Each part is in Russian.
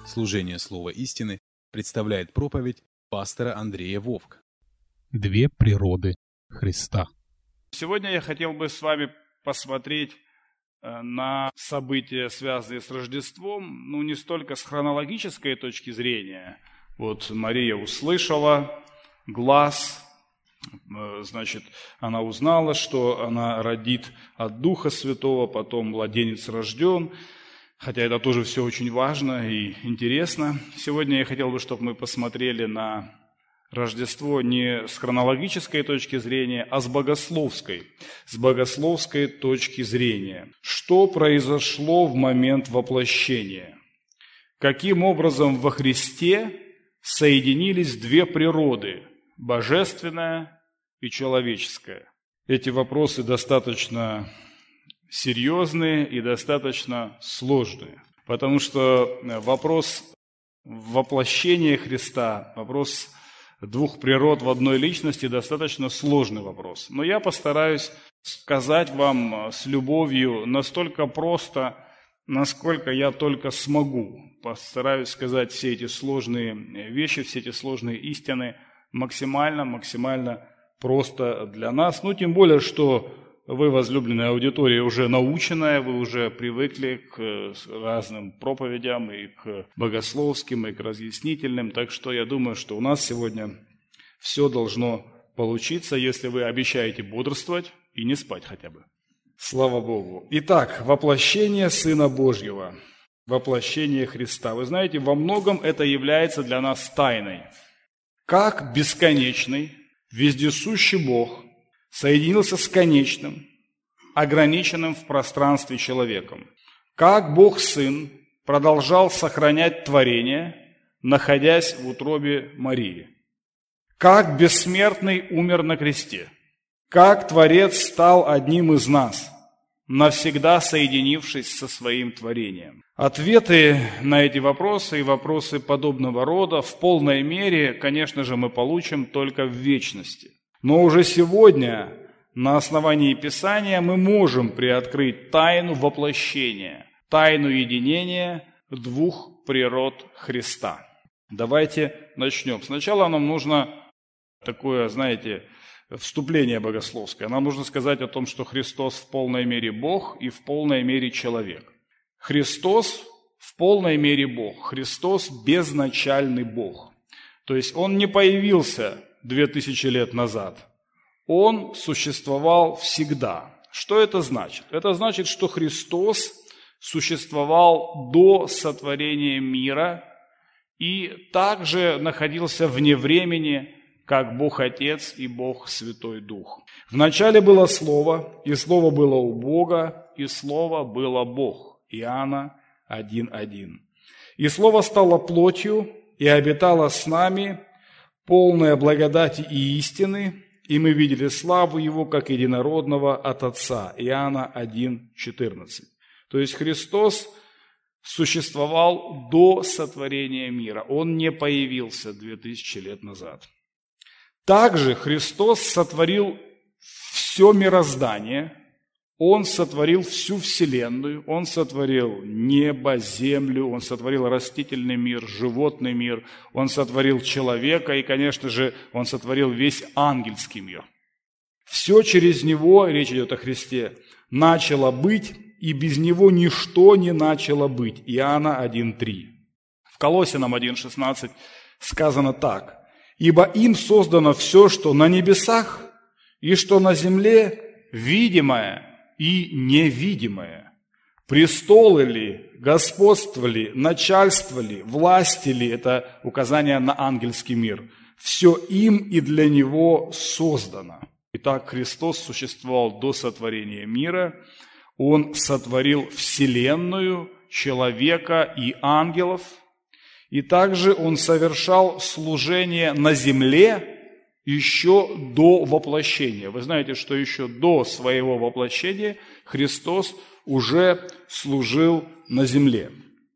Служение Слова истины представляет проповедь пастора Андрея Вовк. Две природы Христа. Сегодня я хотел бы с вами посмотреть на события, связанные с Рождеством, не столько с хронологической точки зрения. Вот Мария услышала глас, значит, она узнала, что она родит от Духа Святого, потом младенец рожден. Хотя это тоже все очень важно и интересно. Сегодня я хотел бы, чтобы мы посмотрели на Рождество не с хронологической точки зрения, а с богословской точки зрения. Что произошло в момент воплощения? Каким образом во Христе соединились две природы – божественная и человеческая? Эти вопросы достаточно серьезные и достаточно сложные, потому что вопрос воплощения Христа, вопрос двух природ в одной личности достаточно сложный вопрос. Но я постараюсь сказать вам с любовью настолько просто, насколько я только смогу. Постараюсь сказать все эти сложные вещи, все эти сложные истины максимально просто для нас. Тем более, что вы, возлюбленная аудитория, уже наученная, вы уже привыкли к разным проповедям, и к богословским, и к разъяснительным. Так что я думаю, что у нас сегодня все должно получиться, если вы обещаете бодрствовать и не спать хотя бы. Слава Богу. Итак, воплощение Сына Божьего, воплощение Христа. Вы знаете, во многом это является для нас тайной. Как бесконечный, вездесущий Бог соединился с конечным, ограниченным в пространстве человеком. Как Бог-Сын продолжал сохранять творение, находясь в утробе Марии. Как бессмертный умер на кресте. Как Творец стал одним из нас, навсегда соединившись со своим творением. Ответы на эти вопросы и вопросы подобного рода в полной мере, конечно же, мы получим только в вечности. Но уже сегодня на основании Писания мы можем приоткрыть тайну воплощения, тайну единения двух природ Христа. Давайте начнем. Сначала нам нужно такое, вступление богословское. Нам нужно сказать о том, что Христос в полной мере Бог и в полной мере человек. Христос в полной мере Бог. Христос безначальный Бог. То есть Он не появился 2000 лет назад. Он существовал всегда. Что это значит? Это значит, что Христос существовал до сотворения мира и также находился вне времени, как Бог Отец и Бог Святой Дух. Вначале было Слово, и Слово было у Бога, и Слово было Бог. Иоанна 1:1. И Слово стало плотью и обитало с нами, полная благодати и истины, и мы видели славу Его, как единородного от Отца. Иоанна 1:14. То есть Христос существовал до сотворения мира. Он не появился 2000 лет назад. Также Христос сотворил все мироздание, Он сотворил всю вселенную, Он сотворил небо, землю, Он сотворил растительный мир, животный мир, Он сотворил человека и, конечно же, Он сотворил весь ангельский мир. Все через Него, речь идет о Христе, начало быть, и без Него ничто не начало быть. Иоанна 1:3. В Колоссянам 1:16 сказано так: «Ибо им создано все, что на небесах, и что на земле, видимое и невидимое, престолы ли, господство ли, начальство ли, власти ли», это указание на ангельский мир, «все им и для него создано». Итак, Христос существовал до сотворения мира, Он сотворил вселенную, человека и ангелов, и также Он совершал служение на земле еще до воплощения. Вы знаете, что еще до своего воплощения Христос уже служил на земле.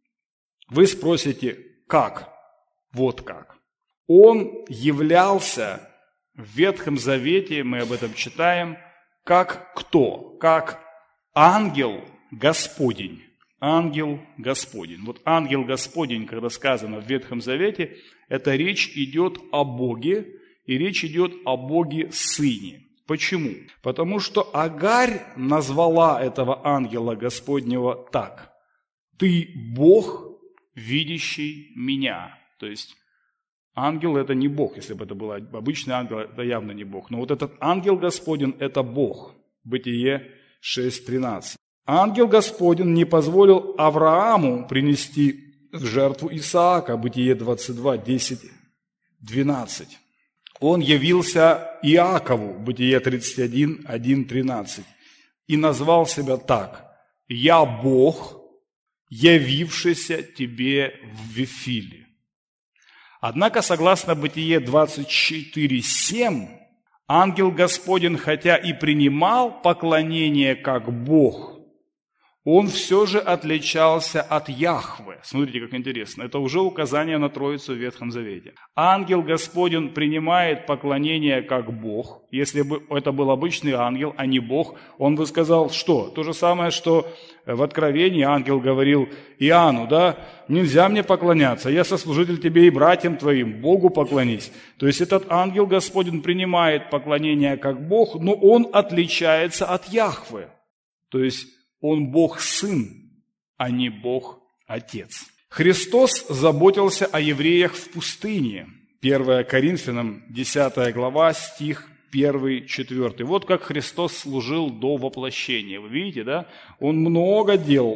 Вы спросите, как? Вот как. Он являлся в Ветхом Завете, мы об этом читаем, как кто? Как ангел Господень. ангел Господень. Вот ангел Господень, когда сказано в Ветхом Завете, это речь идет о Боге, и речь идет о Боге Сыне. Почему? Потому что Агарь назвала этого ангела Господнего так: «Ты Бог, видящий меня». То есть ангел – это не Бог. Если бы это был обычный ангел, это явно не Бог. Но вот этот ангел Господень – это Бог. Бытие 6:13. Ангел Господень не позволил Аврааму принести в жертву Исаака. Бытие 22:10-12. Он явился Иакову. Бытие 31:1-13. И назвал себя так: «Я Бог, явившийся тебе в Вифиле». Однако, согласно Бытие 24:7, ангел Господень, хотя и принимал поклонение как Бог, он все же отличался от Яхве. Смотрите, как интересно. Это уже указание на Троицу в Ветхом Завете. Ангел Господень принимает поклонение как Бог. Если бы это был обычный ангел, а не Бог, он бы сказал, что? То же самое, что в Откровении ангел говорил Иоанну, да, нельзя мне поклоняться, я сослужитель тебе и братьям твоим, Богу поклонись. То есть этот ангел Господень принимает поклонение как Бог, но он отличается от Яхве. То есть он Бог-Сын, а не Бог-Отец. Христос заботился о евреях в пустыне. 1 Коринфянам, 10 глава, стих 1-4. Вот как Христос служил до воплощения. Вы видите, да? Он много делал.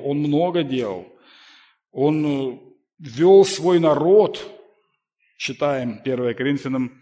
Он вел свой народ. Читаем 1 Коринфянам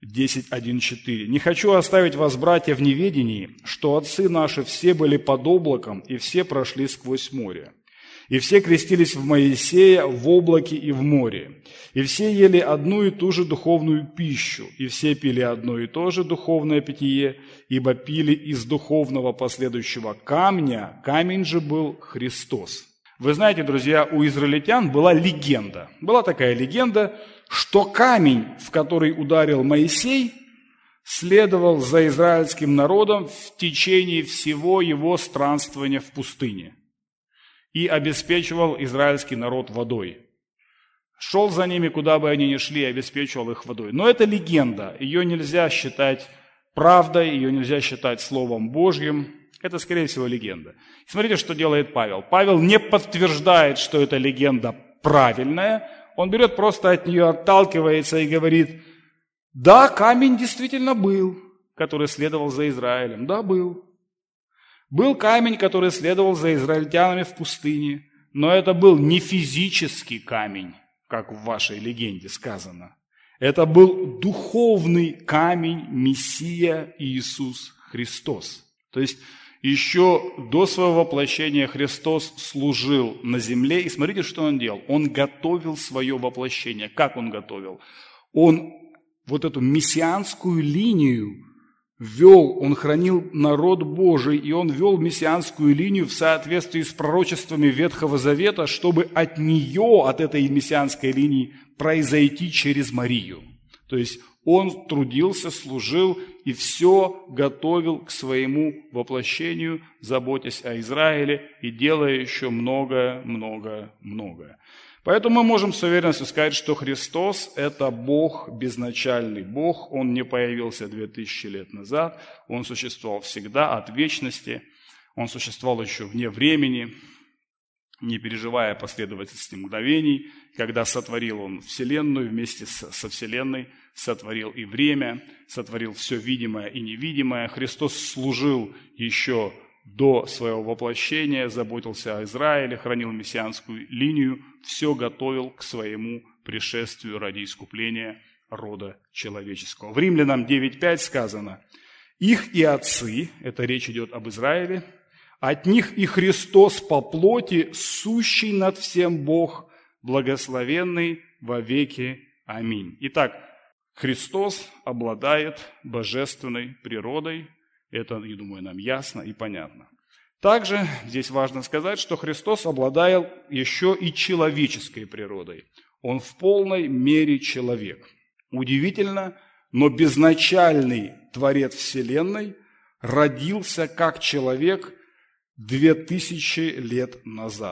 10:1-4. «Не хочу оставить вас, братья, в неведении, что отцы наши все были под облаком, и все прошли сквозь море. И все крестились в Моисея в облаке и в море. И все ели одну и ту же духовную пищу, и все пили одно и то же духовное питье, ибо пили из духовного последующего камня, камень же был Христос». Вы знаете, друзья, у израильтян была легенда. Была такая легенда, что камень, в который ударил Моисей, следовал за израильским народом в течение всего его странствования в пустыне и обеспечивал израильский народ водой. Шел за ними, куда бы они ни шли, и обеспечивал их водой. Но это легенда, ее нельзя считать правдой, ее нельзя считать Словом Божьим. Это, скорее всего, легенда. Смотрите, что делает Павел. Павел не подтверждает, что эта легенда правильная. Он берет просто от нее, отталкивается и говорит: да, камень действительно был, который следовал за Израилем. Да, был. Был камень, который следовал за израильтянами в пустыне. Но это был не физический камень, как в вашей легенде сказано. Это был духовный камень Мессия Иисус Христос. То есть еще до своего воплощения Христос служил на земле. И смотрите, что Он делал. Он готовил свое воплощение. Как Он готовил? Он вот эту мессианскую линию вел, Он хранил народ Божий, и Он вел мессианскую линию в соответствии с пророчествами Ветхого Завета, чтобы от нее, от этой мессианской линии, произойти через Марию. То есть Он трудился, служил и все готовил к своему воплощению, заботясь о Израиле и делая еще многое. Поэтому мы можем с уверенностью сказать, что Христос – это Бог, безначальный Бог. Он не появился 2000 лет назад, Он существовал всегда, от вечности. Он существовал еще вне времени, не переживая последовательности мгновений. Когда сотворил Он Вселенную, вместе со Вселенной сотворил и время, сотворил все видимое и невидимое. Христос служил еще до своего воплощения, заботился о Израиле, хранил мессианскую линию, все готовил к своему пришествию ради искупления рода человеческого. В Римлянам 9:5 сказано: «Их и отцы», это речь идет об Израиле, «от них и Христос по плоти, сущий над всем Бог, благословенный во веки. Аминь». Итак, Христос обладает божественной природой. Это, я думаю, нам ясно и понятно. Также здесь важно сказать, что Христос обладает еще и человеческой природой. Он в полной мере человек. Удивительно, но безначальный Творец Вселенной родился как человек 2000 лет назад.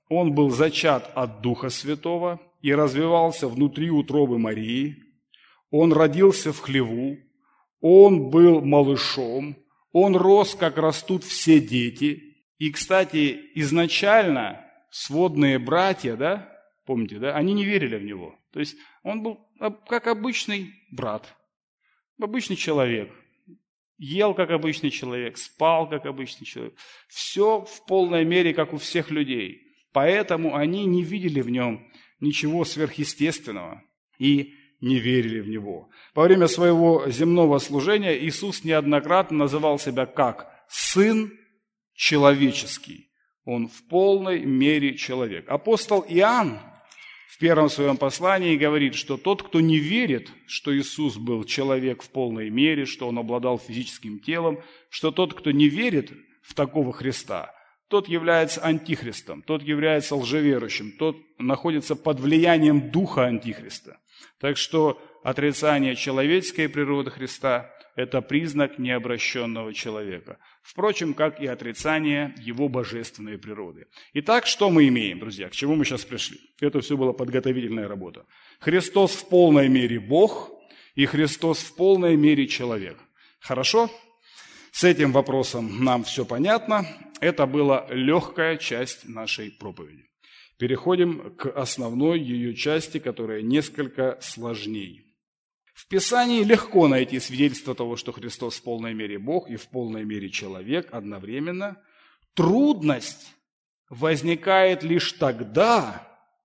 Он был зачат от Духа Святого и развивался внутри утробы Марии. Он родился в хлеву. Он был малышом. Он рос, как растут все дети. И, кстати, изначально сводные братья, да, помните, да, они не верили в него. То есть он был как обычный брат, обычный человек. Ел, как обычный человек, спал, как обычный человек. Все в полной мере, как у всех людей. Поэтому они не видели в нем ничего сверхъестественного и не верили в него. Во время своего земного служения Иисус неоднократно называл себя как «Сын человеческий». Он в полной мере человек. Апостол Иоанн в первом своем послании говорит, что тот, кто не верит, что Иисус был человек в полной мере, что Он обладал физическим телом, что тот, кто не верит в такого Христа, тот является антихристом, тот является лжеверующим, тот находится под влиянием духа антихриста. Так что отрицание человеческой природы Христа – это признак необращенного человека. Впрочем, как и отрицание его божественной природы. Итак, что мы имеем, друзья? К чему мы сейчас пришли? Это все была подготовительная работа. Христос в полной мере Бог, и Христос в полной мере человек. Хорошо? С этим вопросом нам все понятно. Это была легкая часть нашей проповеди. Переходим к основной ее части, которая несколько сложнее. В Писании легко найти свидетельство того, что Христос в полной мере Бог и в полной мере человек одновременно. Трудность возникает лишь тогда,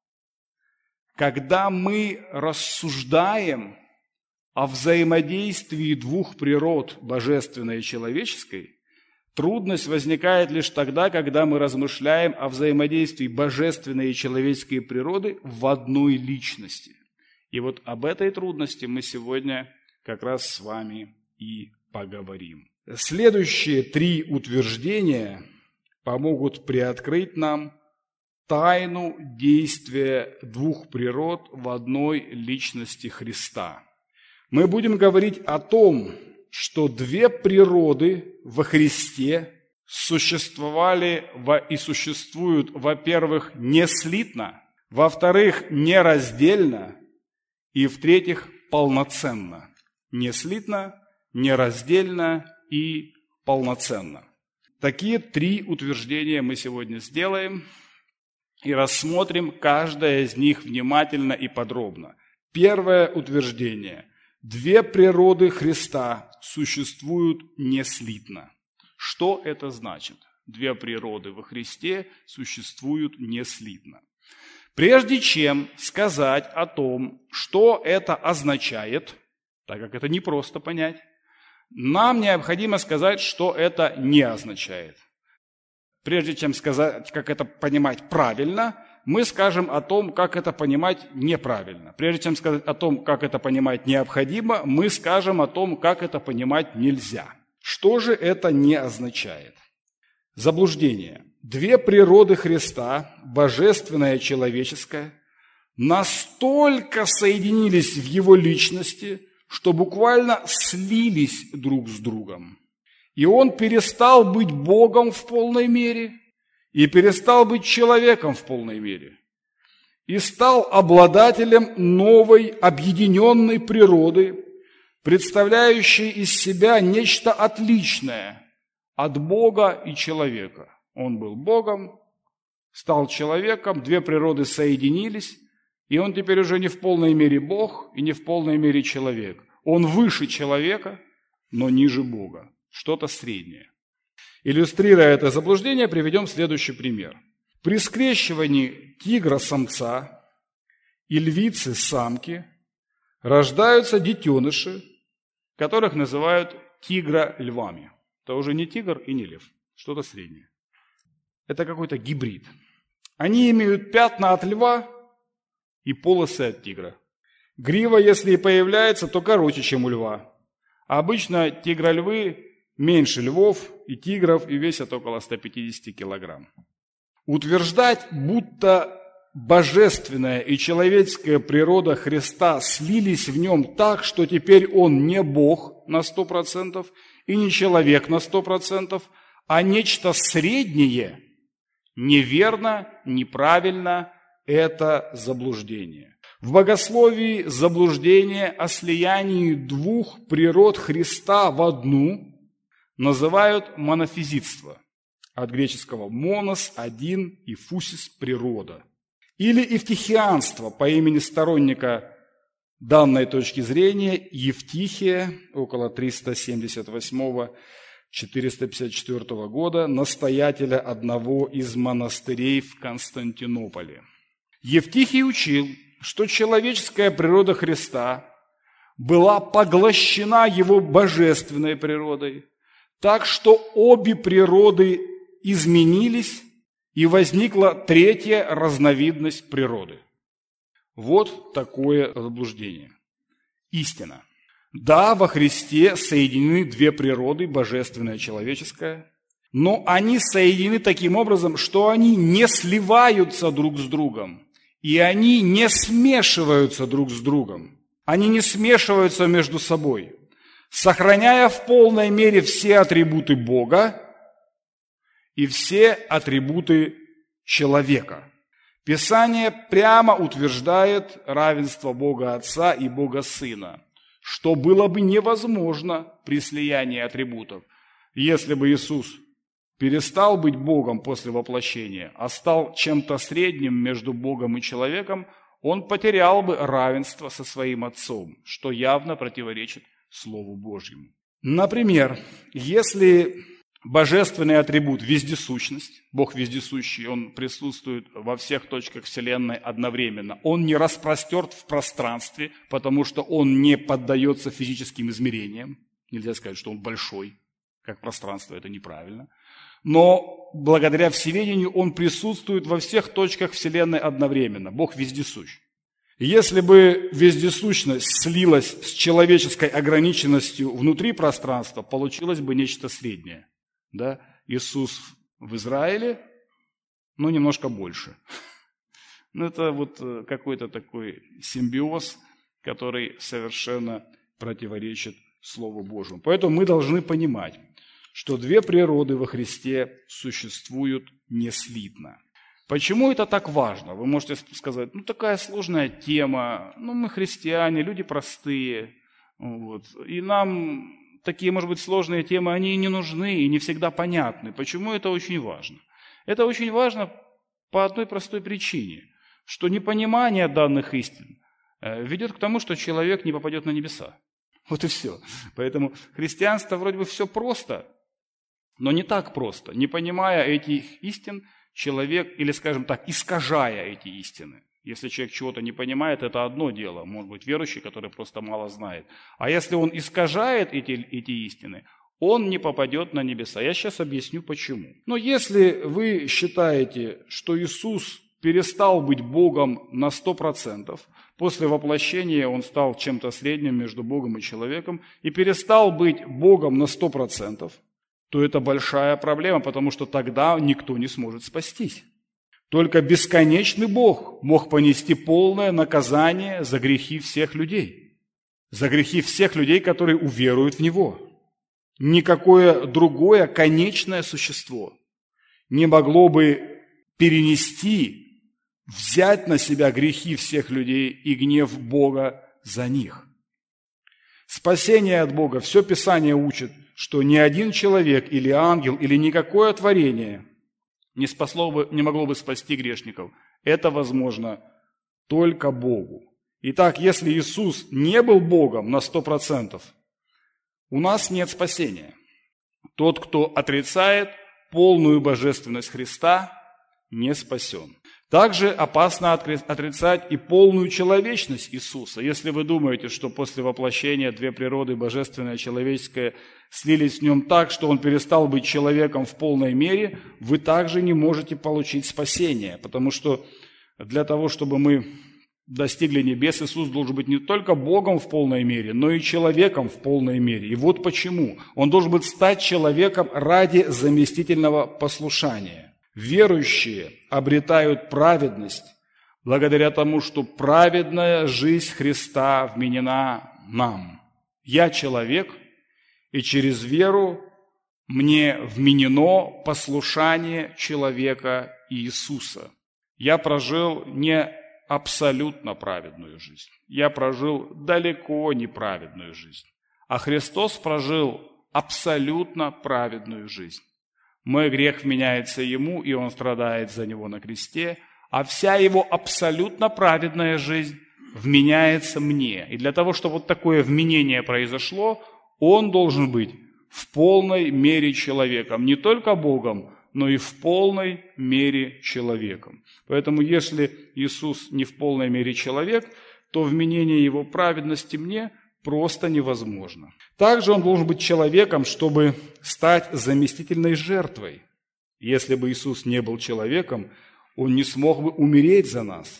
когда мы рассуждаем о взаимодействии двух природ, божественной и человеческой. Трудность возникает лишь тогда, когда мы размышляем о взаимодействии божественной и человеческой природы в одной личности. И вот об этой трудности мы сегодня как раз с вами и поговорим. Следующие три утверждения помогут приоткрыть нам тайну действия двух природ в одной личности Христа. Мы будем говорить о том, что две природы во Христе существовали и существуют, во-первых, не слитно, во-вторых, нераздельно, и в-третьих, полноценно. Не слитно, нераздельно и полноценно. Такие три утверждения мы сегодня сделаем и рассмотрим каждое из них внимательно и подробно. Первое утверждение. Две природы Христа существуют не слитно. Что это значит? Две природы во Христе существуют не слитно. Прежде чем сказать о том, что это означает, так как это непросто понять, нам необходимо сказать, что это не означает. Прежде чем сказать, как это понимать правильно, мы скажем о том, как это понимать неправильно. Прежде чем сказать о том, как это понимать необходимо, мы скажем о том, как это понимать нельзя. Что же это не означает? Заблуждение. Две природы Христа, божественная и человеческая, настолько соединились в Его личности, что буквально слились друг с другом. И Он перестал быть Богом в полной мере и перестал быть человеком в полной мере. И стал обладателем новой объединенной природы, представляющей из себя нечто отличное от Бога и человека. Он был Богом, стал человеком, две природы соединились, и он теперь уже не в полной мере Бог и не в полной мере человек. Он выше человека, но ниже Бога. Что-то среднее. Иллюстрируя это заблуждение, приведем следующий пример. При скрещивании тигра-самца и львицы-самки рождаются детеныши, которых называют тигра-львами. Это уже не тигр и не лев, что-то среднее. Это какой-то гибрид. Они имеют пятна от льва и полосы от тигра. Грива, если и появляется, то короче, чем у льва. А обычно тигрольвы меньше львов и тигров и весят около 150 килограмм. Утверждать, будто божественная и человеческая природа Христа слились в нем так, что теперь он не Бог на 100% и не человек на 100%, а нечто среднее, Неверно, неправильно – это заблуждение. В богословии заблуждение о слиянии двух природ Христа в одну называют монофизитство. От греческого «монос» – один и «фусис» – природа. Или евтихианство по имени сторонника данной точки зрения Евтихия, около 378-454 года, настоятеля одного из монастырей в Константинополе. Евтихий учил, что человеческая природа Христа была поглощена его божественной природой, так что обе природы изменились, и возникла третья разновидность природы. Вот такое заблуждение. Истина. Да, во Христе соединены две природы, божественная и человеческая, но они соединены таким образом, что они не сливаются друг с другом, и они не смешиваются друг с другом. Они не смешиваются между собой, сохраняя в полной мере все атрибуты Бога и все атрибуты человека. Писание прямо утверждает равенство Бога Отца и Бога Сына, что было бы невозможно при слиянии атрибутов. Если бы Иисус перестал быть Богом после воплощения, а стал чем-то средним между Богом и человеком, он потерял бы равенство со своим Отцом, что явно противоречит Слову Божьему. Например, если божественный атрибут – вездесущность, Бог вездесущий, Он присутствует во всех точках Вселенной одновременно. Он не распростерт в пространстве, потому что Он не поддается физическим измерениям. Нельзя сказать, что Он большой, как пространство, это неправильно. Но благодаря всеведению Он присутствует во всех точках Вселенной одновременно. Бог вездесущ. Если бы вездесущность слилась с человеческой ограниченностью внутри пространства, получилось бы нечто среднее. Да? Иисус в Израиле, но немножко больше. Это вот какой-то такой симбиоз, который совершенно противоречит Слову Божьему. Поэтому мы должны понимать, что две природы во Христе существуют неслитно. Почему это так важно? Вы можете сказать, такая сложная тема, мы христиане, люди простые, и нам такие, может быть, сложные темы, они и не нужны, и не всегда понятны. Почему это очень важно? Это очень важно по одной простой причине, что непонимание данных истин ведет к тому, что человек не попадет на небеса. Вот и все. Поэтому христианство вроде бы все просто, но не так просто. Не понимая этих истин, человек, или, скажем так, искажая эти истины. Если человек чего-то не понимает, это одно дело. Может быть, верующий, который просто мало знает. А если он искажает эти истины, он не попадет на небеса. Я сейчас объясню, почему. Но если вы считаете, что Иисус перестал быть Богом на 100%, после воплощения Он стал чем-то средним между Богом и человеком, и перестал быть Богом на 100%, то это большая проблема, потому что тогда никто не сможет спастись. Только бесконечный Бог мог понести полное наказание за грехи всех людей. За грехи всех людей, которые уверуют в Него. Никакое другое конечное существо не могло бы перенести, взять на себя грехи всех людей и гнев Бога за них. Спасение от Бога, все Писание учит, что ни один человек или ангел, или никакое творение не могло бы спасти грешников. Это возможно только Богу. Итак, если Иисус не был Богом на 100%, у нас нет спасения. Тот, кто отрицает полную божественность Христа, не спасен. Также опасно отрицать и полную человечность Иисуса. Если вы думаете, что после воплощения две природы, божественная и человеческая, слились в нем так, что он перестал быть человеком в полной мере, вы также не можете получить спасение. Потому что для того, чтобы мы достигли небес, Иисус должен быть не только Богом в полной мере, но и человеком в полной мере. И вот почему. Он должен быть стать человеком ради заместительного послушания. Верующие обретают праведность благодаря тому, что праведная жизнь Христа вменена нам. Я человек, и через веру мне вменено послушание человека Иисуса. Я прожил не абсолютно праведную жизнь. Я прожил далеко не праведную жизнь. А Христос прожил абсолютно праведную жизнь. Мой грех вменяется Ему, и Он страдает за него на кресте, а вся Его абсолютно праведная жизнь вменяется мне. И для того, чтобы вот такое вменение произошло, Он должен быть в полной мере человеком. Не только Богом, но и в полной мере человеком. Поэтому, если Иисус не в полной мере человек, то вменение Его праведности мне просто невозможно. Также Он должен быть человеком, чтобы стать заместительной жертвой. Если бы Иисус не был человеком, Он не смог бы умереть за нас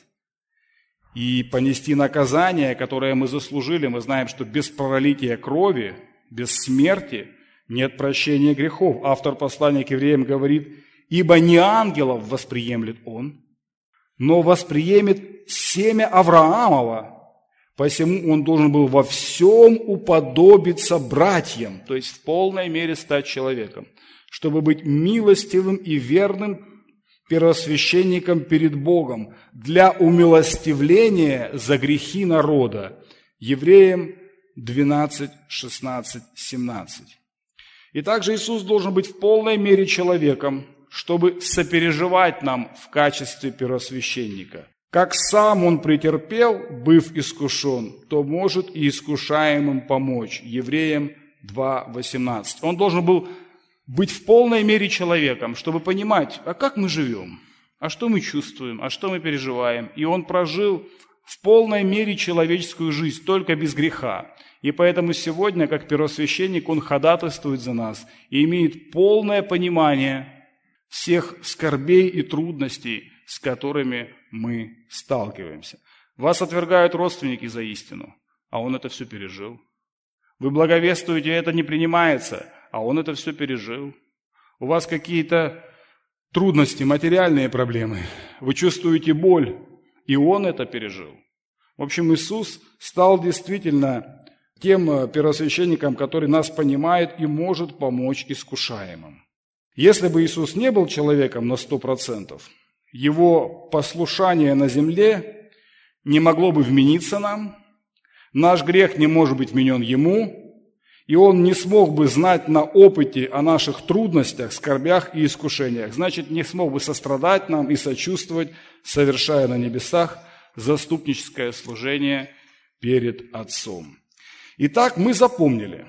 и понести наказание, которое мы заслужили. Мы знаем, что без пролития крови, без смерти нет прощения грехов. Автор послания к евреям говорит: «Ибо не ангелов восприемлет Он, но восприемет семя Авраамова, посему Он должен был во всем уподобиться братьям», то есть в полной мере стать человеком, чтобы быть милостивым и верным первосвященником перед Богом для умилостивления за грехи народа. Евреям 12, 16, 17. И также Иисус должен быть в полной мере человеком, чтобы сопереживать нам в качестве первосвященника. Как сам Он претерпел, быв искушен, то может и искушаемым помочь. Евреям 2:18. Он должен был быть в полной мере человеком, чтобы понимать, а как мы живем, а что мы чувствуем, а что мы переживаем. И Он прожил в полной мере человеческую жизнь, только без греха. И поэтому сегодня, как первосвященник, Он ходатайствует за нас и имеет полное понимание всех скорбей и трудностей, с которыми мы сталкиваемся. Вас отвергают родственники за истину, а Он это все пережил. Вы благовествуете, это не принимается, а Он это все пережил. У вас какие-то трудности, материальные проблемы, вы чувствуете боль, и Он это пережил. В общем, Иисус стал действительно тем первосвященником, который нас понимает и может помочь искушаемым. Если бы Иисус не был человеком на 100%, Его послушание на земле не могло бы вмениться нам, наш грех не может быть вменен Ему, и Он не смог бы знать на опыте о наших трудностях, скорбях и искушениях. Значит, не смог бы сострадать нам и сочувствовать, совершая на небесах заступническое служение перед Отцом. Итак, мы запомнили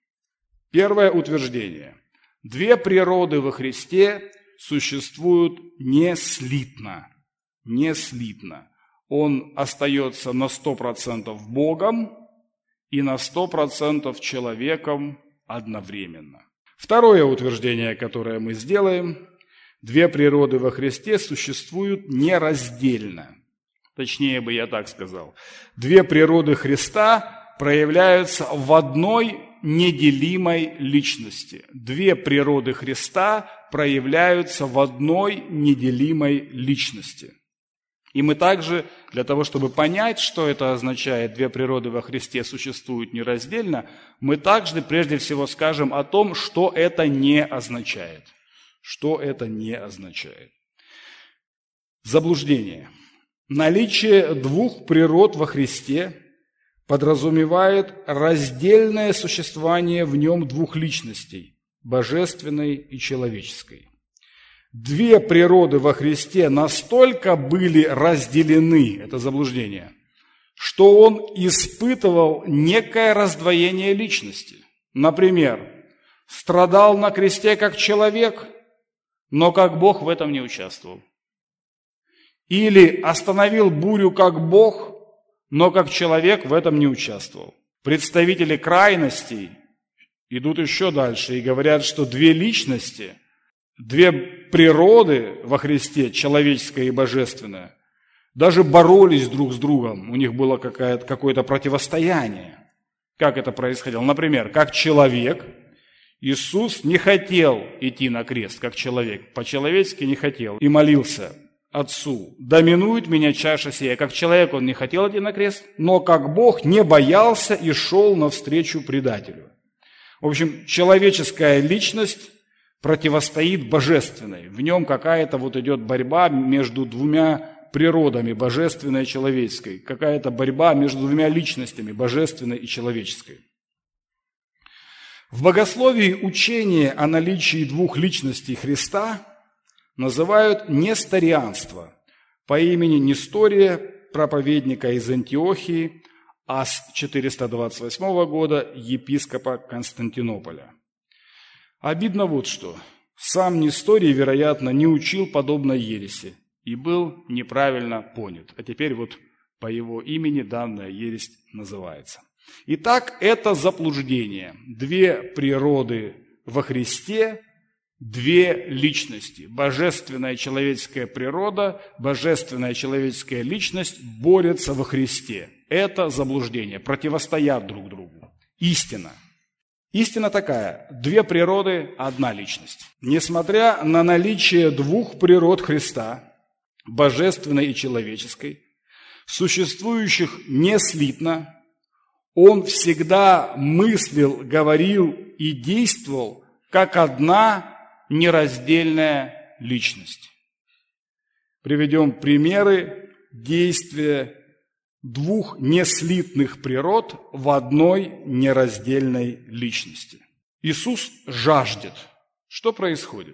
первое утверждение. Две природы во Христе существуют неслитно. Неслитно. Он остается на 100% Богом и на 100% человеком одновременно. Второе утверждение, которое мы сделаем. Две природы во Христе существуют нераздельно. Точнее бы я так сказал. Две природы Христа проявляются в одной неделимой личности. Две природы Христа проявляются в одной неделимой личности. И мы также, для того, чтобы понять, что это означает, две природы во Христе существуют нераздельно, мы также прежде всего скажем о том, что это не означает. Что это не означает. Заблуждение. Наличие двух природ во Христе подразумевает раздельное существование в нем двух личностей – божественной и человеческой. Две природы во Христе настолько были разделены, это заблуждение, что Он испытывал некое раздвоение личности. Например, страдал на кресте как человек, но как Бог в этом не участвовал. Или остановил бурю как Бог, но как человек в этом не участвовал. Представители крайностей идут еще дальше и говорят, что две личности, две природы во Христе, человеческая и божественная, даже боролись друг с другом. У них было какое-то противостояние. Как это происходило? Например, как человек, Иисус не хотел идти на крест, как человек, по-человечески не хотел, и молился Отцу: «Доминует меня чаша сия». Как человек Он не хотел идти на крест, но как Бог не боялся и шел навстречу предателю. В общем, человеческая личность противостоит божественной. В нем какая-то вот идет борьба между двумя природами, божественной и человеческой. Какая-то борьба между двумя личностями, божественной и человеческой. В богословии учение о наличии двух личностей Христа называют несторианство по имени Нестория, проповедника из Антиохии, а с 428 года епископа Константинополя. Обидно вот что. Сам Несторий, вероятно, не учил подобной ереси и был неправильно понят. А теперь вот по его имени данная ересь называется. Итак, это заблуждение. Две природы во Христе, две личности. Божественная человеческая природа, божественная человеческая личность борются во Христе. Это заблуждение, противостоят друг другу. Истина. Истина такая: две природы, одна личность. Несмотря на наличие двух природ Христа, божественной и человеческой, существующих не слитно, Он всегда мыслил, говорил и действовал как одна нераздельная личность. Приведем примеры действия двух неслитных природ в одной нераздельной личности. Иисус жаждет. Что происходит?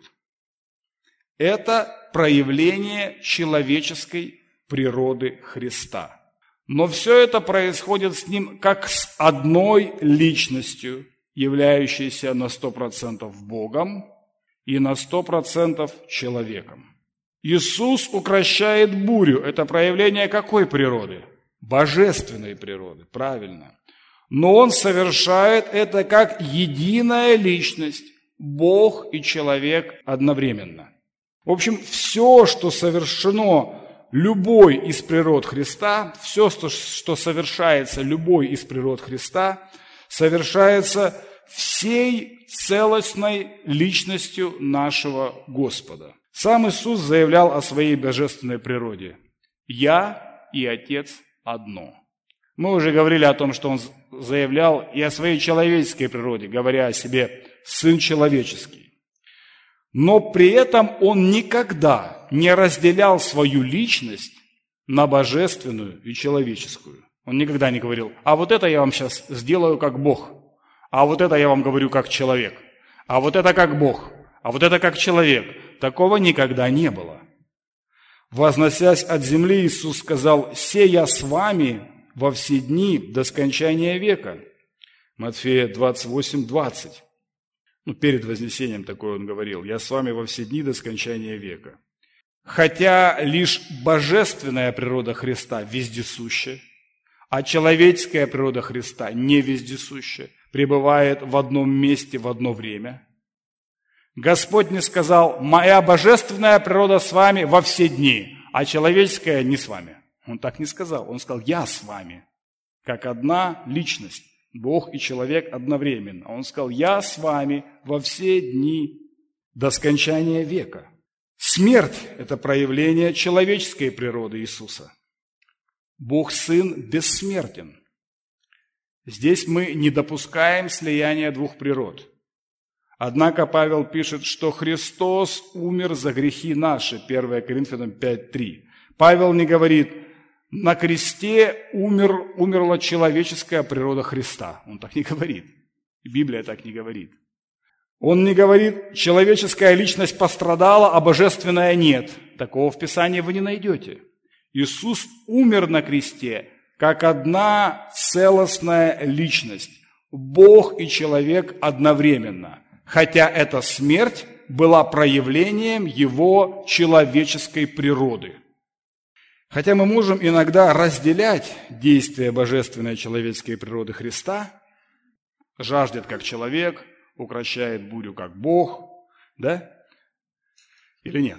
Это проявление человеческой природы Христа. Но все это происходит с Ним как с одной личностью, являющейся на 100% Богом и на 100% человеком. Иисус укрощает бурю. Это проявление какой природы? Божественной природы, правильно. Но Он совершает это как единая личность, Бог и человек одновременно. В общем, все, что совершено любой из природ Христа, все, что совершается любой из природ Христа, совершается всей целостной личностью нашего Господа. Сам Иисус заявлял о своей божественной природе: «Я и Отец одно». Мы уже говорили о том, что Он заявлял и о своей человеческой природе, говоря о себе «Сын человеческий». Но при этом Он никогда не разделял свою личность на божественную и человеческую. Он никогда не говорил: а вот это я вам сейчас сделаю как Бог, а вот это я вам говорю как человек, а вот это как Бог, а вот это как человек. Такого никогда не было. Возносясь от земли, Иисус сказал: «Се я с вами во все дни до скончания века». Матфея 28:20. Перед вознесением такое Он говорил: «Я с вами во все дни до скончания века». Хотя лишь божественная природа Христа вездесуща, а человеческая природа Христа не вездесуща, пребывает в одном месте в одно время. Господь не сказал: «Моя божественная природа с вами во все дни, а человеческая не с вами». Он так не сказал. Он сказал: «Я с вами», как одна личность, Бог и человек одновременно. Он сказал: «Я с вами во все дни до скончания века». Смерть – это проявление человеческой природы Иисуса. Бог Сын бессмертен. Здесь мы не допускаем слияния двух природ. Однако Павел пишет, что Христос умер за грехи наши, 1 Коринфянам 5:3. Павел не говорит: на кресте умерла человеческая природа Христа. Он так не говорит. Библия так не говорит. Он не говорит: человеческая личность пострадала, а божественная нет. Такого в Писании вы не найдете. Иисус умер на кресте как одна целостная личность, Бог и человек одновременно. Хотя эта смерть была проявлением Его человеческой природы. Хотя мы можем иногда разделять действия божественной человеческой природы Христа, жаждет как человек, укрощает бурю как Бог, да? Или нет?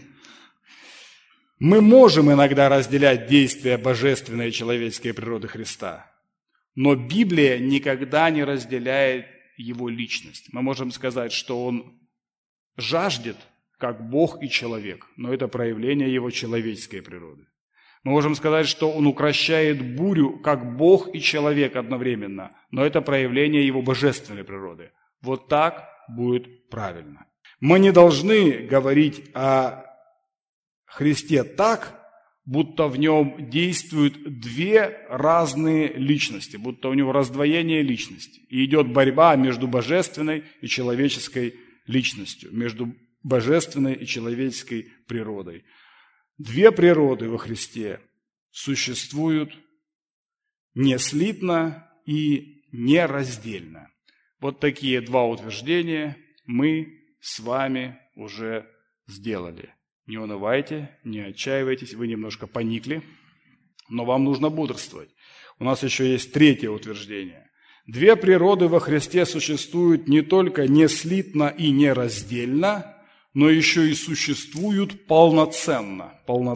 Мы можем иногда разделять действия божественной человеческой природы Христа, но Библия никогда не разделяет Его личность. Мы можем сказать, что Он жаждет как Бог и человек, но это проявление Его человеческой природы. Мы можем сказать, что Он укрощает бурю как Бог и человек одновременно, но это проявление Его божественной природы. Вот так будет правильно. Мы не должны говорить о Христе так, будто в нем действуют две разные личности, будто у него раздвоение личности. И идет борьба между божественной и человеческой личностью, между божественной и человеческой природой. Две природы во Христе существуют неслитно и нераздельно. Вот такие два утверждения мы с вами уже сделали. Не унывайте, не отчаивайтесь, вы немножко поникли, но вам нужно бодрствовать. У нас еще есть третье утверждение. Две природы во Христе существуют не только неслитно и нераздельно, но еще и существуют полноценно.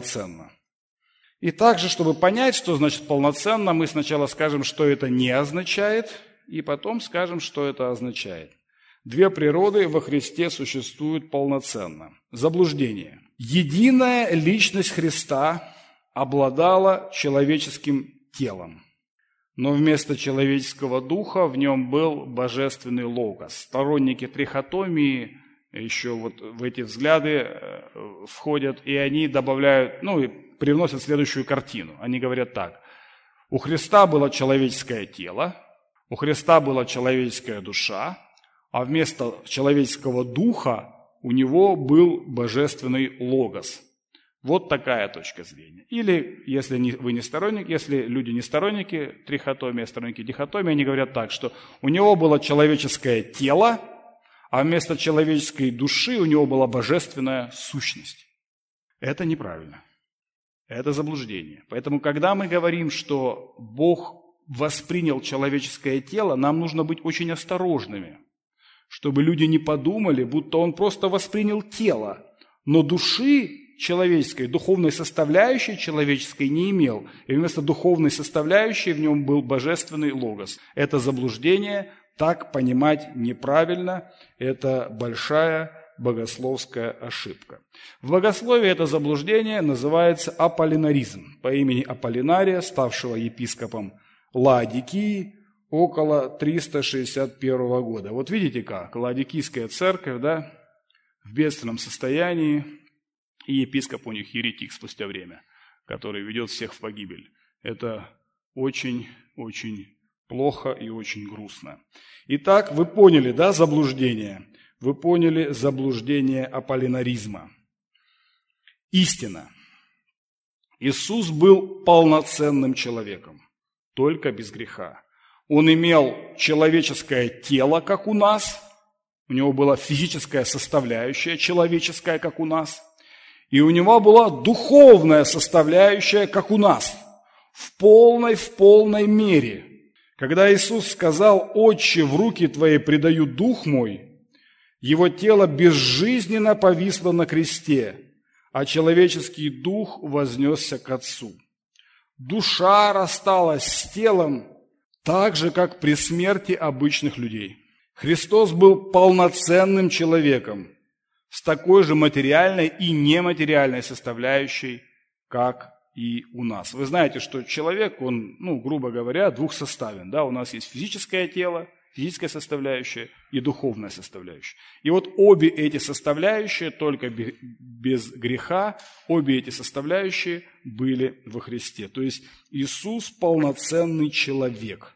И также, чтобы понять, что значит полноценно, мы сначала скажем, что это не означает, и потом скажем, что это означает. Две природы во Христе существуют полноценно. Заблуждение. Единая личность Христа обладала человеческим телом, но вместо человеческого духа в нем был божественный логос. Сторонники трихотомии еще вот в эти взгляды входят, и они добавляют, и привносят следующую картину. Они говорят так: у Христа было человеческое тело, у Христа была человеческая душа, а вместо человеческого духа у него был божественный логос. Вот такая точка зрения. Или, если вы не сторонник, если люди не сторонники трихотомии, а сторонники дихотомии, они говорят так, что у него было человеческое тело, а вместо человеческой души у него была божественная сущность. Это неправильно. Это заблуждение. Поэтому, когда мы говорим, что Бог воспринял человеческое тело, нам нужно быть очень осторожными, чтобы люди не подумали, будто он просто воспринял тело, но души человеческой, духовной составляющей человеческой не имел, и вместо духовной составляющей в нем был божественный логос. Это заблуждение, так понимать неправильно, это большая богословская ошибка. В богословии это заблуждение называется аполлинаризм по имени Аполлинария, ставшего епископом Лаодикии около 361 года. Вот видите как, Лаодикийская церковь, в бедственном состоянии, и епископ у них еретик спустя время, который ведет всех в погибель. Это очень-очень плохо и очень грустно. Итак, вы поняли, заблуждение? Вы поняли заблуждение аполлинаризма. Истина. Иисус был полноценным человеком, только без греха. Он имел человеческое тело, как у нас, у него была физическая составляющая, человеческая, как у нас, и у него была духовная составляющая, как у нас, в полной мере. Когда Иисус сказал: «Отче, в руки Твои предаю дух мой», его тело безжизненно повисло на кресте, а человеческий дух вознесся к Отцу. Душа рассталась с телом так же, как при смерти обычных людей. Христос был полноценным человеком с такой же материальной и нематериальной составляющей, как и у нас. Вы знаете, что человек, он, грубо говоря, двухсоставен. У нас есть физическое тело, физическая составляющая и духовная составляющая. И вот обе эти составляющие, только без греха, обе эти составляющие были во Христе. То есть Иисус полноценный человек.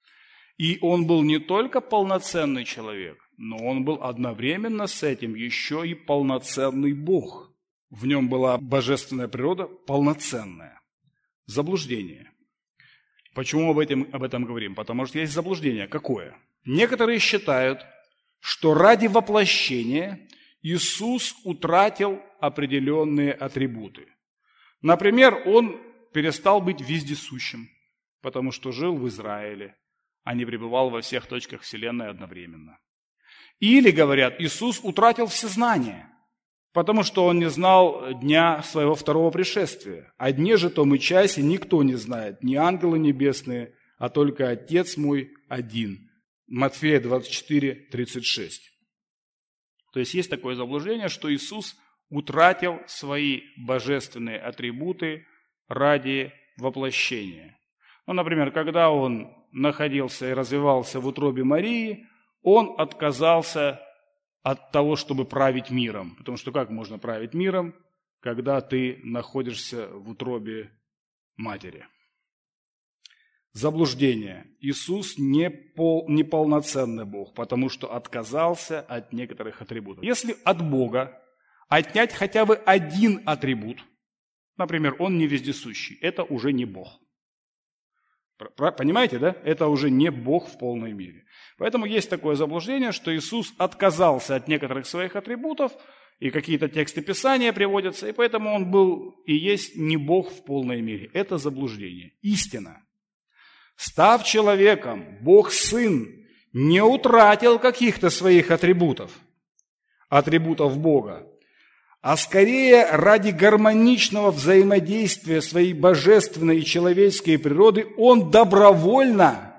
И Он был не только полноценный человек, но Он был одновременно с этим еще и полноценный Бог. В Нем была божественная природа полноценная. Заблуждение. Почему об этом говорим? Потому что есть заблуждение. Какое? Некоторые считают, что ради воплощения Иисус утратил определенные атрибуты. Например, Он перестал быть вездесущим, потому что жил в Израиле, а не пребывал во всех точках Вселенной одновременно. Или, говорят, Иисус утратил всезнание, потому что Он не знал дня своего второго пришествия. О дне же том и часе никто не знает, ни ангелы небесные, а только Отец мой один. Матфея 24, 36. То есть есть такое заблуждение, что Иисус утратил свои божественные атрибуты ради воплощения. Например, когда Он находился и развивался в утробе Марии, Он отказался от того, чтобы править миром. Потому что как можно править миром, когда ты находишься в утробе матери? Заблуждение. Иисус не полноценный Бог, потому что отказался от некоторых атрибутов. Если от Бога отнять хотя бы один атрибут, например, Он не вездесущий, это уже не Бог. Понимаете, да? Это уже не Бог в полной мере. Поэтому есть такое заблуждение, что Иисус отказался от некоторых своих атрибутов, и какие-то тексты Писания приводятся, и поэтому Он был и есть не Бог в полной мере. Это заблуждение. Истина. Став человеком, Бог Сын не утратил каких-то своих атрибутов Бога, а скорее ради гармоничного взаимодействия своей божественной и человеческой природы Он добровольно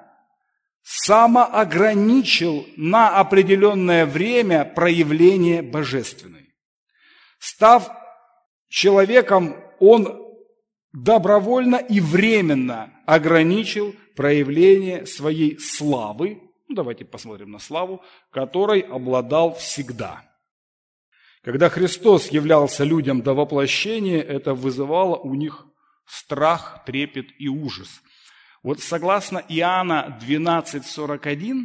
самоограничил на определенное время проявление божественной. Став человеком, Он добровольно и временно ограничил проявление своей славы, давайте посмотрим на славу, которой обладал всегда. Когда Христос являлся людям до воплощения, это вызывало у них страх, трепет и ужас. Вот согласно Иоанна 12:41,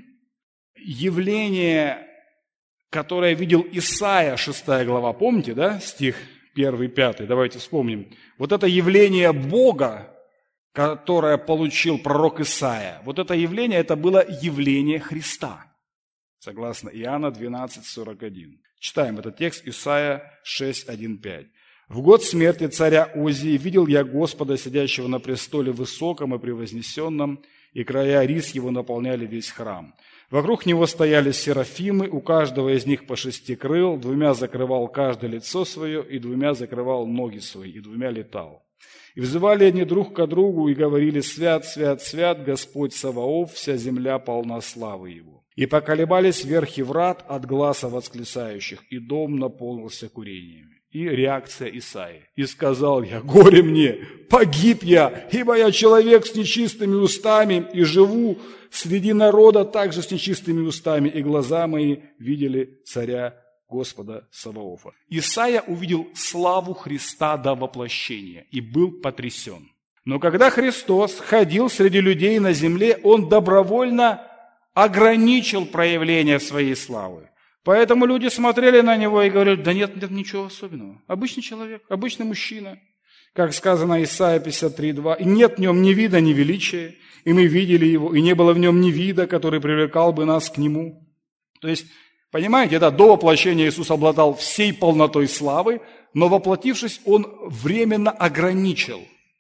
явление, которое видел Исаия, 6 глава, помните, да, стих 1-5, давайте вспомним. Вот это явление Бога, которое получил пророк Исаия, вот это явление, это было явление Христа, согласно Иоанна 12:41. Читаем этот текст, Исаия 6:1-5. «В год смерти царя Озии видел я Господа, сидящего на престоле высоком и превознесенном, и края рис его наполняли весь храм. Вокруг него стояли серафимы, у каждого из них по 6 крыл, 2 закрывал каждое лицо свое, и 2 закрывал ноги свои, и 2 летал. И взывали они друг к другу, и говорили: свят, свят, свят, Господь Саваоф, вся земля полна славы Его. И поколебались верхи врат от гласа восклицающих, и дом наполнился курениями». И реакция Исаии. «И сказал я: горе мне, погиб я, ибо я человек с нечистыми устами, и живу среди народа также с нечистыми устами, и глаза мои видели царя Господа Саваофа». Исаия увидел славу Христа до воплощения и был потрясен. Но когда Христос ходил среди людей на земле, Он добровольно ограничил проявление своей славы. Поэтому люди смотрели на Него и говорили: да нет ничего особенного. Обычный человек, обычный мужчина. Как сказано Исайя 53:2, «И нет в Нем ни вида, ни величия, и мы видели Его, и не было в Нем ни вида, который привлекал бы нас к Нему». То есть, понимаете, да, до воплощения Иисус обладал всей полнотой славы, но воплотившись, Он временно ограничил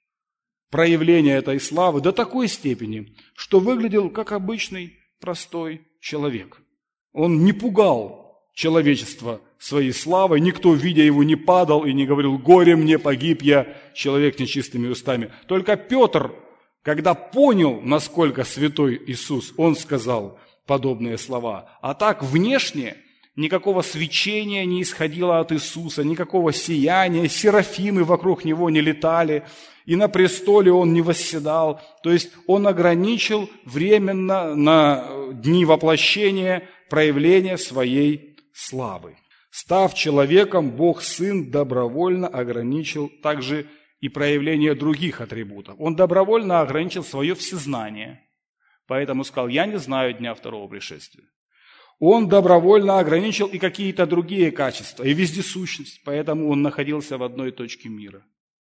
проявление этой славы до такой степени, что выглядел как обычный простой человек. Он не пугал человечество своей славой, никто, видя Его, не падал и не говорил: горе мне, погиб я, человек с нечистыми устами. Только Петр, когда понял, насколько святой Иисус, он сказал подобные слова. А так внешне никакого свечения не исходило от Иисуса, никакого сияния, серафимы вокруг Него не летали, и на престоле Он не восседал. То есть Он ограничил временно на дни воплощения проявление своей славы. Став человеком, Бог Сын добровольно ограничил также и проявление других атрибутов. Он добровольно ограничил свое всезнание. Поэтому сказал: я не знаю дня второго пришествия. Он добровольно ограничил и какие-то другие качества, и вездесущность. Поэтому Он находился в одной точке мира.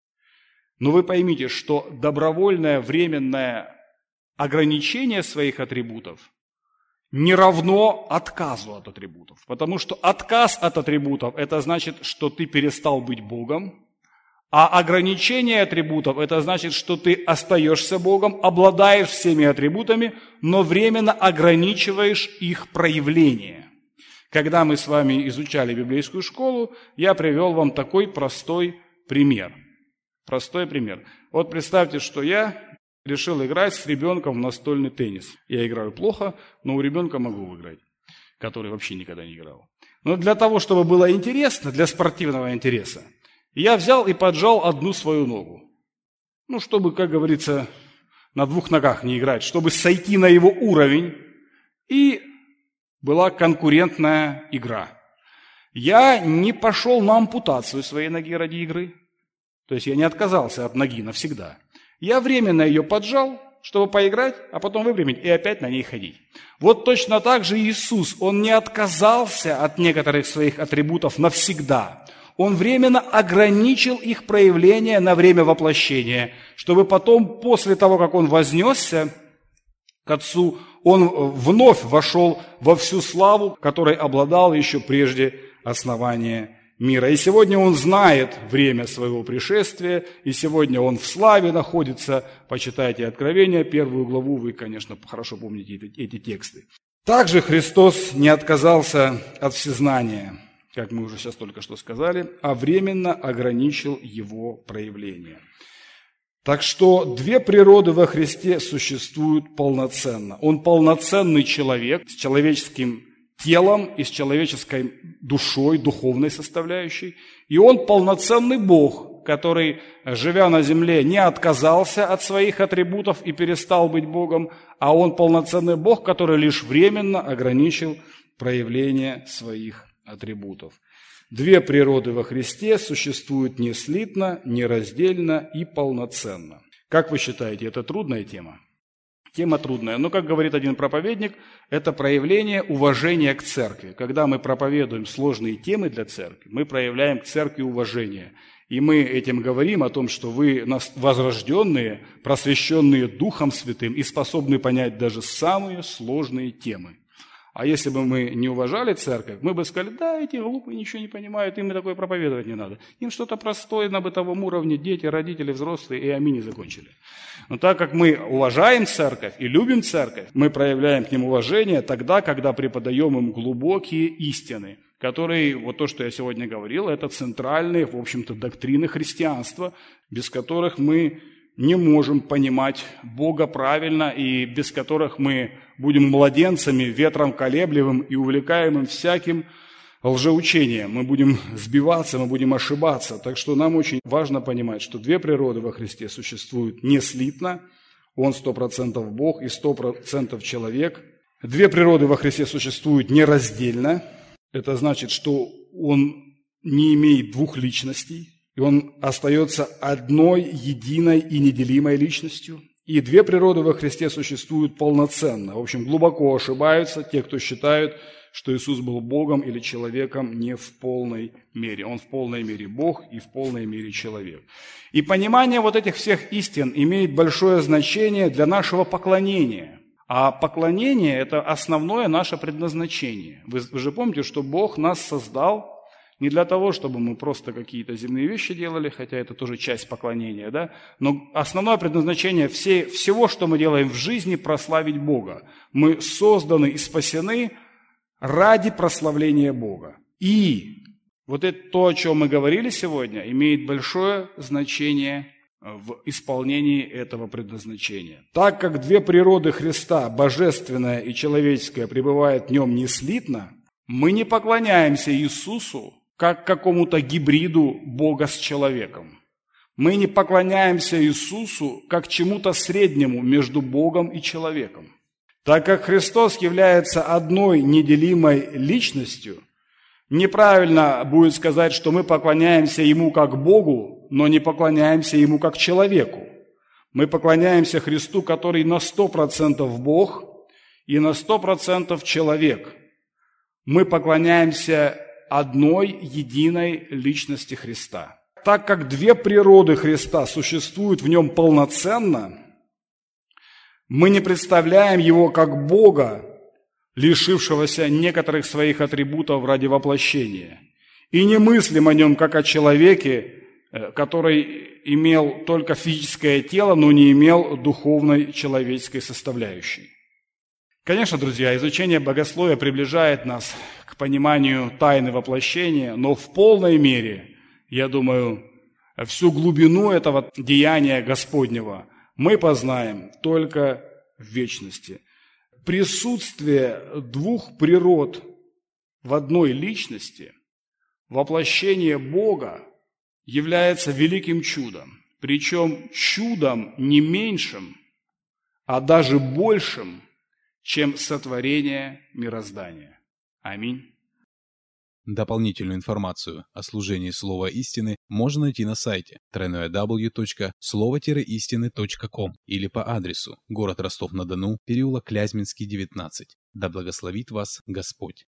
Но вы поймите, что добровольное временное ограничение своих атрибутов не равно отказу от атрибутов. Потому что отказ от атрибутов – это значит, что ты перестал быть Богом, а ограничение атрибутов – это значит, что ты остаешься Богом, обладаешь всеми атрибутами, но временно ограничиваешь их проявление. Когда мы с вами изучали библейскую школу, я привел вам такой простой пример. Простой пример. Вот представьте, что я решил играть с ребенком в настольный теннис. Я играю плохо, но у ребенка могу выиграть, который вообще никогда не играл. Но для того, чтобы было интересно, для спортивного интереса, я взял и поджал одну свою ногу. Чтобы, как говорится, на 2 ногах не играть, чтобы сойти на его уровень. И была конкурентная игра. Я не пошел на ампутацию своей ноги ради игры. То есть я не отказался от ноги навсегда. Я временно ее поджал, чтобы поиграть, а потом выпрямить и опять на ней ходить. Вот точно так же Иисус, Он не отказался от некоторых своих атрибутов навсегда. Он временно ограничил их проявление на время воплощения, чтобы потом, после того, как Он вознесся к Отцу, Он вновь вошел во всю славу, которой обладал еще прежде основания мира. И сегодня Он знает время своего пришествия, и сегодня Он в славе находится. Почитайте Откровение, 1 главу, вы, конечно, хорошо помните эти тексты. Также Христос не отказался от всезнания, как мы уже сейчас только что сказали, а временно ограничил его проявление. Так что две природы во Христе существуют полноценно. Он полноценный человек с человеческим телом и с человеческой душой, духовной составляющей. И Он полноценный Бог, который, живя на земле, не отказался от своих атрибутов и перестал быть Богом, а Он полноценный Бог, который лишь временно ограничил проявление своих атрибутов. Две природы во Христе существуют неслитно, нераздельно и полноценно. Как вы считаете, это трудная тема? Тема трудная, но, как говорит один проповедник, это проявление уважения к церкви. Когда мы проповедуем сложные темы для церкви, мы проявляем к церкви уважение. И мы этим говорим о том, что вы возрожденные, просвещенные Духом Святым и способны понять даже самые сложные темы. А если бы мы не уважали церковь, мы бы сказали, да, эти глупые ничего не понимают, им и такое проповедовать не надо. Им что-то простое на бытовом уровне, дети, родители, взрослые, и аминь, и закончили. Но так как мы уважаем церковь и любим церковь, мы проявляем к ним уважение тогда, когда преподаем им глубокие истины, которые, вот то, что я сегодня говорил, это центральные, в общем-то, доктрины христианства, без которых мы не можем понимать Бога правильно и без которых мы будем младенцами, ветром колеблемым и увлекаемым всяким лжеучением. Мы будем сбиваться, мы будем ошибаться. Так что нам очень важно понимать, что две природы во Христе существуют неслитно. Он 100% Бог и 100% человек. Две природы во Христе существуют нераздельно. Это значит, что Он не имеет двух личностей. И Он остается одной, единой и неделимой личностью. И две природы во Христе существуют полноценно. В общем, глубоко ошибаются те, кто считают, что Иисус был Богом или человеком не в полной мере. Он в полной мере Бог и в полной мере человек. И понимание вот этих всех истин имеет большое значение для нашего поклонения. А поклонение – это основное наше предназначение. Вы же помните, что Бог нас создал не для того, чтобы мы просто какие-то земные вещи делали, хотя это тоже часть поклонения, да? Но основное предназначение всего, что мы делаем в жизни, прославить Бога. Мы созданы и спасены ради прославления Бога. И вот это то, о чем мы говорили сегодня, имеет большое значение в исполнении этого предназначения. Так как две природы Христа, божественная и человеческая, пребывают в нем неслитно, мы не поклоняемся Иисусу как какому-то гибриду Бога с человеком. Мы не поклоняемся Иисусу как чему-то среднему между Богом и человеком. Так как Христос является одной неделимой личностью, неправильно будет сказать, что мы поклоняемся Ему как Богу, но не поклоняемся Ему как человеку. Мы поклоняемся Христу, который на 100% Бог и на 100% человек. Мы поклоняемся одной единой личности Христа. Так как две природы Христа существуют в Нем полноценно, мы не представляем Его как Бога, лишившегося некоторых своих атрибутов ради воплощения, и не мыслим о Нем как о человеке, который имел только физическое тело, но не имел духовной человеческой составляющей. Конечно, друзья, изучение богословия приближает нас к пониманию тайны воплощения, но в полной мере, я думаю, всю глубину этого деяния Господнего мы познаем только в вечности. Присутствие двух природ в одной личности, воплощение Бога, является великим чудом. Причем чудом не меньшим, а даже большим, чем сотворение мироздания. Аминь. Дополнительную информацию о служении Слова Истины можно найти на сайте www.slovo-истины.com или по адресу: город Ростов-на-Дону, переулок Клязьминский, 19. Да благословит вас Господь!